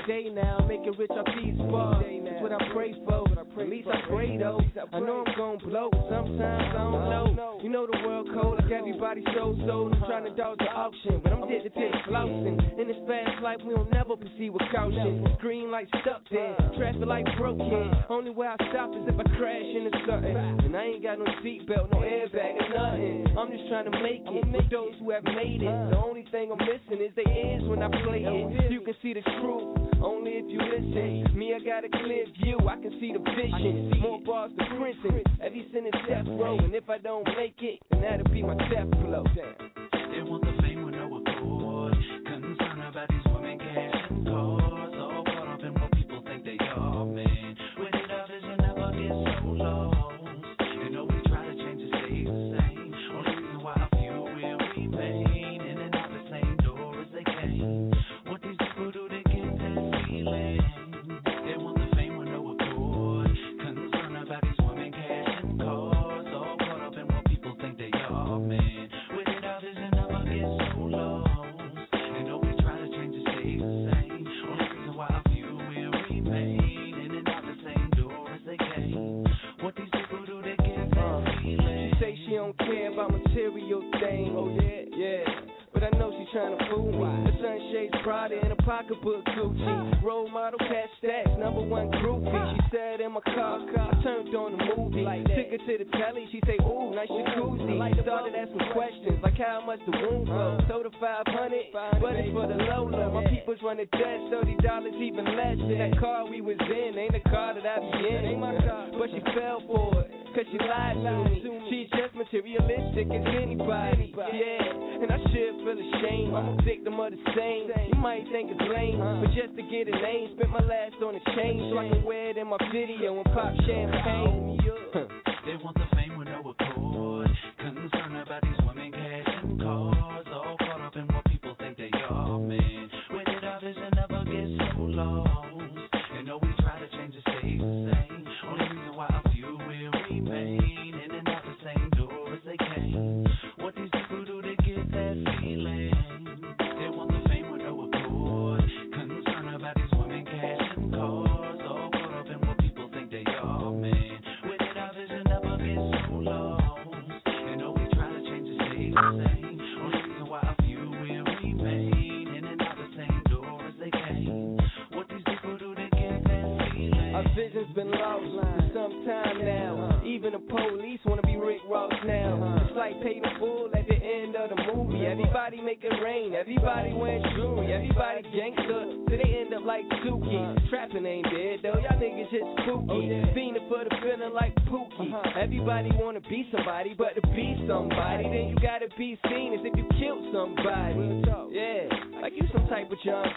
day now, making rich off these bars. That's what I pray for. At least I pray though. I know I'm gon' blow. Sometimes I don't know. You know the world cold, like everybody so. I'm trying to dodge the auction, but I'm addicted to flousing. In this fast life, we don't never proceed with caution. Green light stuck there, traffic light broken. Only way I stop is if I crash into something. And I ain't got no seatbelt, no airbag, or nothing. I'm just trying to make it for those who have made it. The only thing I'm missing is their ears when I play it. You can see the truth only if you listen. Me, I got a clear view, I can see the vision. More bars to prison, every sentence death row. And if I don't make it, then that'll be my death blow. They want the fame with no accord. Concerned about these women, cash and cars. All caught up in what people think they are, man. With it up, vision never gets so lost. You know we try to change it, stay the same. Only reason why a few will remain in and out the same door as they came. What these people do to get that feeling? They want the fame with no accord. Concerned about these women, cash and cars. All caught up in what people think they are, man. With it up, vision never gets so lost. You know we try to change it, stay the same. Only reason why a few will remain in and out the same door as they came. What these people do to get that feeling? She say she don't care about material things. Oh yeah. But I know she's trying to fool me. The sunshades Prada in a pocketbook Gucci. Role model cash stacks, #1 groupie. She said in my car, I turned on the movie. Took her to the telly, she say, ooh, nice jacuzzi. Started asking questions like how much the room was. Told her 500, but it's for the low. My people's running dead, $30 even less. In that car we was in, ain't the car that I be in. Ain't my car, but she fell for it, cause she lied to me. She's just materialistic as anybody. Yeah, and I should feel ashamed. I'm a victim of the same. You might think it's lame, but just to get a name, spent my last on a chain so I can wear it in my video and pop champagne. They want the fame with no accord. Concerned about these women, cash and cars. All caught up in what people think they are, man. With it, our vision never gets so lost. You know we try to change it, stay the same. Only reason why a few will remain in and out the same door as they came. What these people do to get that feeling? They want the fame with no accord. Concerned about these women, cash and cars. All caught up in what people think they are, man. With it, our vision never gets so lost. You know we try to change it, stay the same. Only reason why a few will remain in and out the same door as they came. What these people do to get that feeling? Our vision's been lost for some time now. Even the police wanna be Rick Ross now. It's like paid in full at the end of the movie. Everybody make it rain, everybody wearing jewelry, everybody gangster, so they end up like Suki. Trapping ain't dead though, y'all niggas just spooky. Fiending for the feeling like Pookie. Everybody wanna be somebody, but to be somebody, then you gotta be seen as if you killed somebody. Yeah, like you some type of John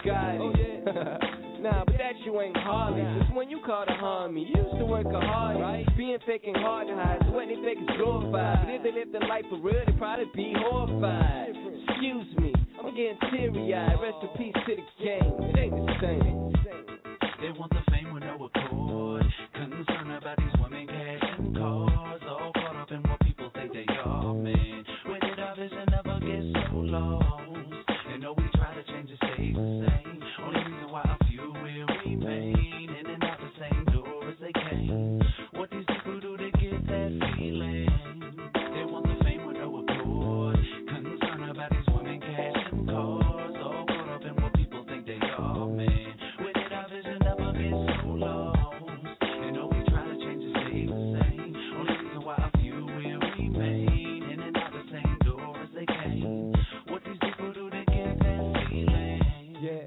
Gotti. Nah, but that you ain't Harley. Just when you call to harm me, you used to work hard, right? Being fake and hard to hide, so what they fake is glorified. But if they live the life for real, they probably be horrified. Excuse me, I'm getting teary-eyed. Rest in peace to the game. It ain't the same. They want the fame with no accord. Concerned about these women, cash and cars. All caught up in what people think they are, man. With it, our vision never gets so lost. You know we try to change it, stay the same. Only reason why a few will remain in and out the same door as they came. What these people do to get that feeling? They want the fame with no accord. Concerned about these women, cash and cars. All caught up in what people think they are, man. With it, our vision never gets so lost. You know we try to change it, stay the same. Only reason why a few will remain in and out the same door as they came. What these people do to get that feeling? Yeah,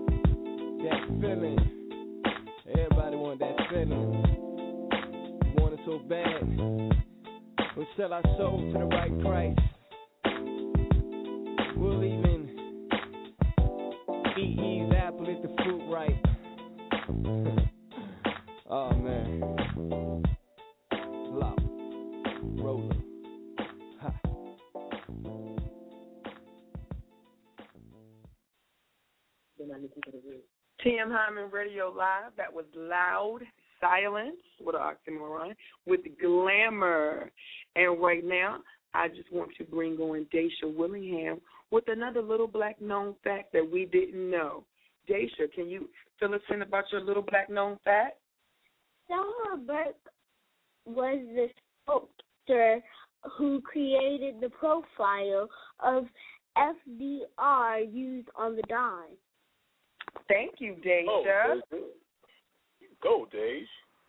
that feeling. Everybody want that feeling. Want it so bad. We'll sell our souls to the right price. We'll even eat Eve's apple if the fruit right. Oh man. Lock. Roller. Ha. TM Hyman Radio Live. That was Loud Silence, with an oxymoron, with Glamour. And right now, I just want to bring on Daisha Willingham with another little black known fact that we didn't know. Daisha, can you fill us in about your little black known fact? Selma Burke was the sculptor who created the profile of FDR used on the dime. Thank you, Daisha. Go, Daisha.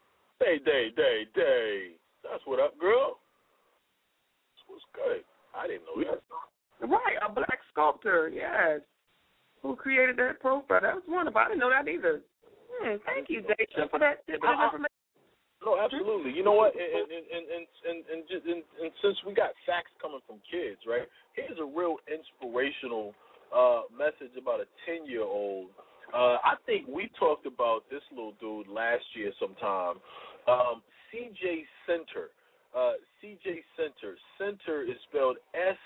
Day. That's what up, girl. That's what's good. I didn't know that. Right, a black sculptor, yes. Who created that profile? That was wonderful. I didn't know that either. Thank you, Daisha, for that information. No, absolutely. You know what? And since we got facts coming from kids, right? Here's a real inspirational message about a 10-year-old. I think we talked about this little dude last year sometime. C.J. Center. C.J. Center. Center is spelled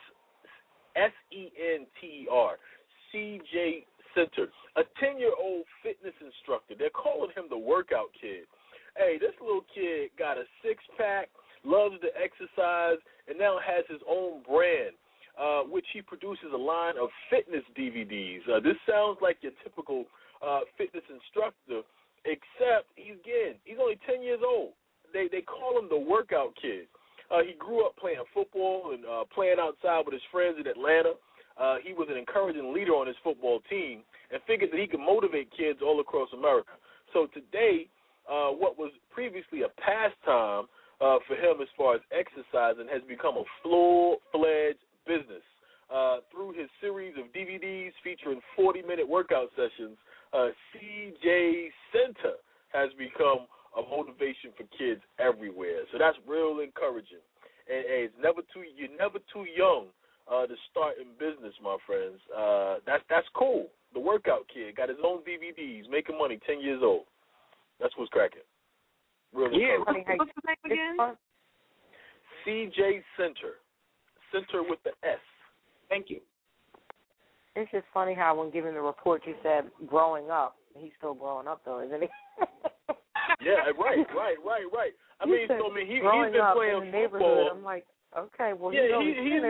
S-E-N-T-E-R. C.J. Center. A 10-year-old fitness instructor. They're calling him the workout kid. Hey, this little kid got a six-pack, loves to exercise, and now has his own brand, which he produces a line of fitness DVDs. This sounds like your typical fitness instructor, except he's only 10 years old. They call him the workout kid. He grew up playing football and playing outside with his friends in Atlanta. He was an encouraging leader on his football team and figured that he could motivate kids all across America. So today, what was previously a pastime for him as far as exercising has become a full-fledged business. Through his series of DVDs featuring 40-minute workout sessions, C.J. Center has become a motivation for kids everywhere. So that's real encouraging. And you're never too young to start in business, my friends. That's cool. The workout kid got his own DVDs, making money, 10 years old. That's what's cracking. Really. Yeah. What's the name again? C.J. Center. Center with the S. Thank you. It's just funny how when giving the report you said growing up. He's still growing up though, isn't he? Yeah, right. I mean, he's been playing football. I'm like, okay, well, yeah,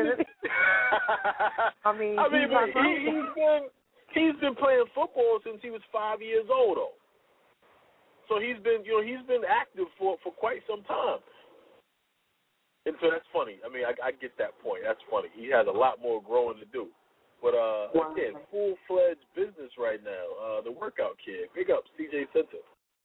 he's been playing football since he was 5 years old, though. So he's been active for quite some time. And so that's funny. I mean, I get that point. That's funny. He has a lot more growing to do. But, again, full-fledged business right now. The workout kid. Big up, C.J. Center.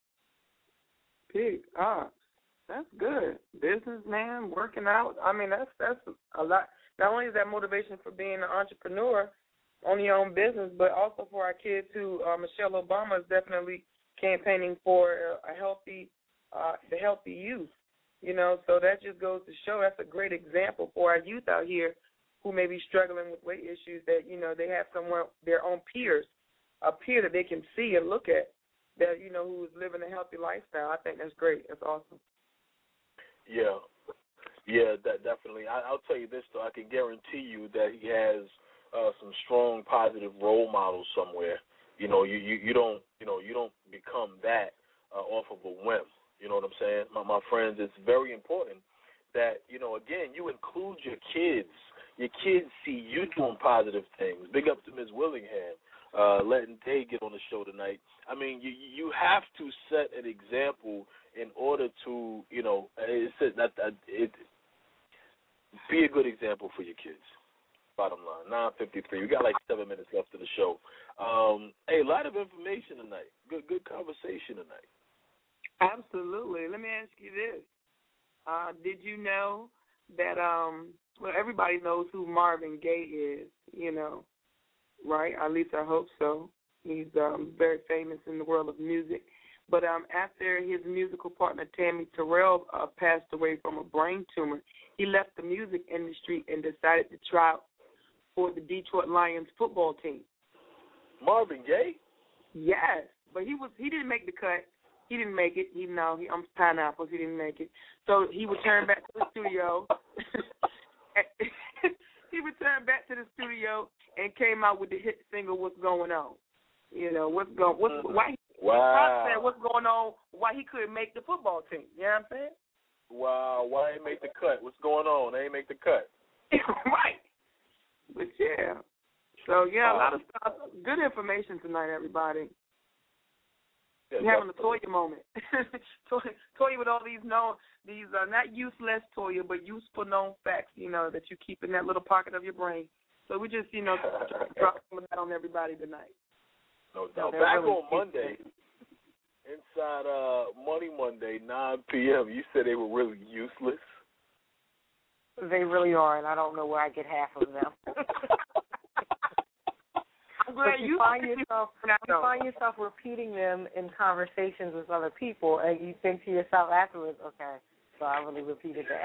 That's good. Businessman, working out. I mean, that's a lot. Not only is that motivation for being an entrepreneur on your own business, but also for our kids who Michelle Obama is definitely campaigning for the healthy youth. You know, so that just goes to show that's a great example for our youth out here who may be struggling with weight issues, that, you know, they have someone, their own peers, a peer that they can see and look at, that, you know, who is living a healthy lifestyle. I think that's great. That's awesome. Yeah, that definitely. I'll tell you this, though. I can guarantee you that he has some strong, positive role models somewhere. You know, you don't become that off of a whim. You know what I'm saying? My friends, it's very important that, you know, again, you include your kids. Your kids see you doing positive things. Big up to Ms. Willingham, letting Day get on the show tonight. I mean, you have to set an example in order to, you know, be a good example for your kids. Bottom line, 9:53. We got like 7 minutes left of the show. Hey, a lot of information tonight. Good conversation tonight. Absolutely. Let me ask you this. Did you know that, well, everybody knows who Marvin Gaye is, you know, right? At least I hope so. He's very famous in the world of music. But after his musical partner, Tammy Terrell, passed away from a brain tumor, he left the music industry and decided to try out for the Detroit Lions football team. Marvin Gaye? Yes, but he didn't make the cut. He didn't make it. He pineapples. He didn't make it. So he returned back to the studio. He returned back to the studio and came out with the hit single "What's Going On." You know what's going on? Why he couldn't make the football team? You know what I'm saying? Wow, why ain't make the cut? What's going on? They ain't make the cut. Right. But yeah. So, yeah, a lot of stuff. Good information tonight, everybody. You're having a Toya moment. Toya with all these not useless Toya, but useful known facts, that you keep in that little pocket of your brain. So we just, drop some of that on everybody tonight. No doubt. Back on Monday, inside Money Monday, 9 p.m., you said they were really useless. They really are, and I don't know where I get half of them. But you find yourself repeating them in conversations with other people, and you think to yourself afterwards, okay, so I really repeated that.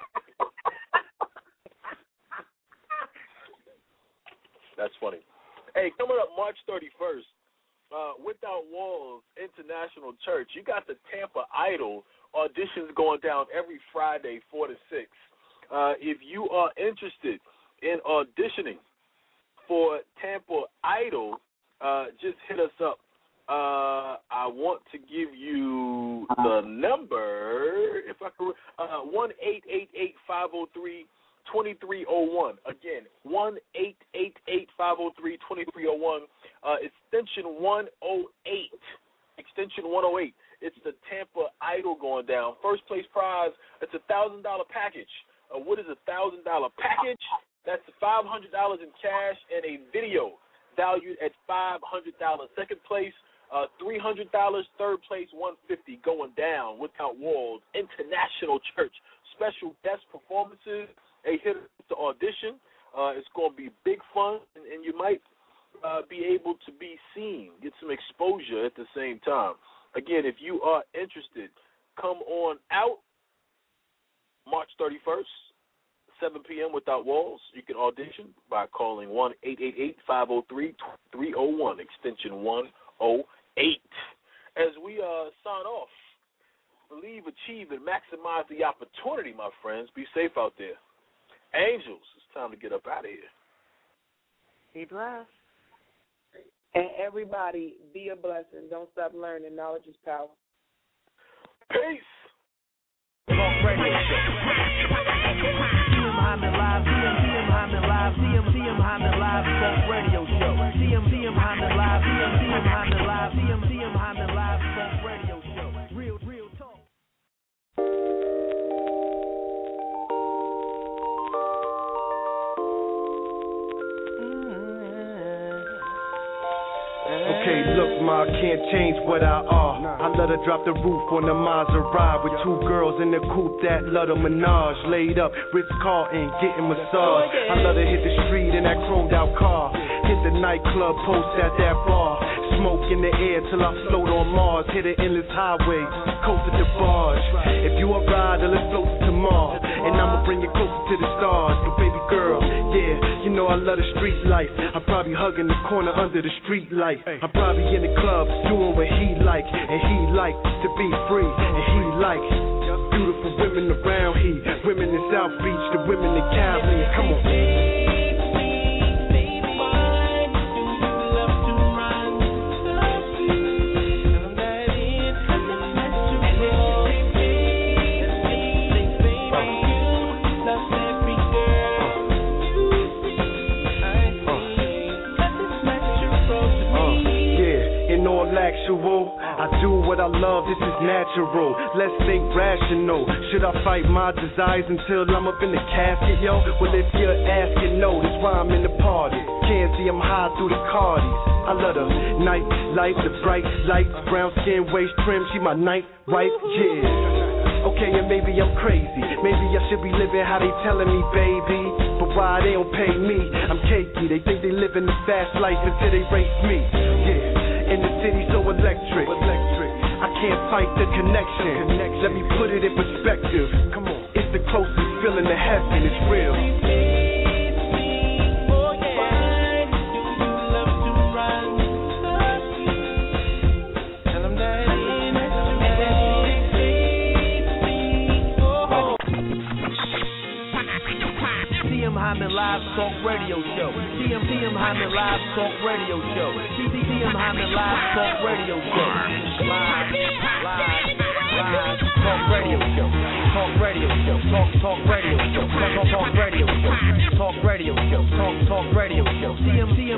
That's funny. Hey, coming up March 31st, Without Walls International Church, you got the Tampa Idol auditions going down every Friday, 4 to 6. If you are interested in auditioning for Tampa Idol, just hit us up. I want to give you the number, if I can, 1-888-503-2301. Again, 1-888-503-2301, extension 108. Extension 108. It's the Tampa Idol going down. First place prize, it's a $1,000 package. What is a $1,000 package? That's $500 in cash and a video valued at $500. Second place, $300. Third place, $150. Going down. Without Walls International Church. Special guest performances. They hit the audition. It's going to be big fun, and you might be able to be seen, get some exposure at the same time. Again, if you are interested, come on out March 31st. 7 p.m. Without Walls. You can audition by calling 1-888-503-2301, extension 108. As we sign off, believe, achieve, and maximize the opportunity, my friends. Be safe out there. Angels, it's time to get up out of here. Be blessed. And everybody, be a blessing. Don't stop learning. Knowledge is power. Peace. Talk Radio Show. Hyman Live, CM Hyman Live, CM Hyman Live, Talk Radio Show. CM Hyman Live, CM Hyman Live, CM Hyman Live, Talk Radio Show. Real talk. Okay, look, ma, I can't change what I are. I let her drop the roof on the Maserati with two girls in the coupe that love the menage. Laid up, Ritz-Carlton, getting massage. I let her hit the street in that chromed out car. Hit the nightclub, post at that bar. Smoke in the air till I float on Mars. Hit an endless highway, coast at the barge. If you a rider, let's float to Mars. And I'ma bring you closer to the stars. But baby girl, yeah, you know I love the street life. I'm probably hugging the corner under the street light. I'm probably in the club doing what he like. And he like to be free. And he like beautiful women around here. Women in South Beach, the women in Cali. Come on. I do what I love, this is natural. Let's think rational. Should I fight my desires until I'm up in the casket, yo? Well, if you're asking, no, that's why I'm in the party. Can't see I'm high through the Cardis. I love the night light, the bright lights, brown skin, waist trim. She my night wife, yeah. Okay, and maybe I'm crazy. Maybe I should be living how they telling me, baby. But why they don't pay me? I'm cakey. They think they living the fast life until they race me. Yeah. In the city so electric. I can't fight the connection. Let me put it in perspective. Come on. It's the closest feeling to heaven. It's real. Hyman Live Talk Radio Show. CM Hyman Live Talk Radio Show. CM Hyman Live Talk Radio Show. Live Talk Radio Show. Talk Radio Show. Talk Radio Show. Talk Radio Show. Talk Radio Show. Talk Radio Show. CM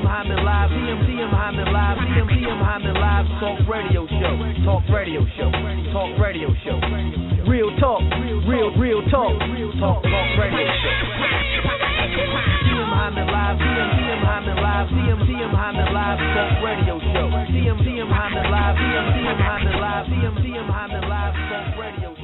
talk radio show. Talk radio show. Talk radio show. Real talk. Real talk. Talk radio show. CM Hyman live. CM Hyman live. CM Hyman live. Talk radio show. CM Hyman live. CM Hyman live. CM Hyman live. Talk radio show.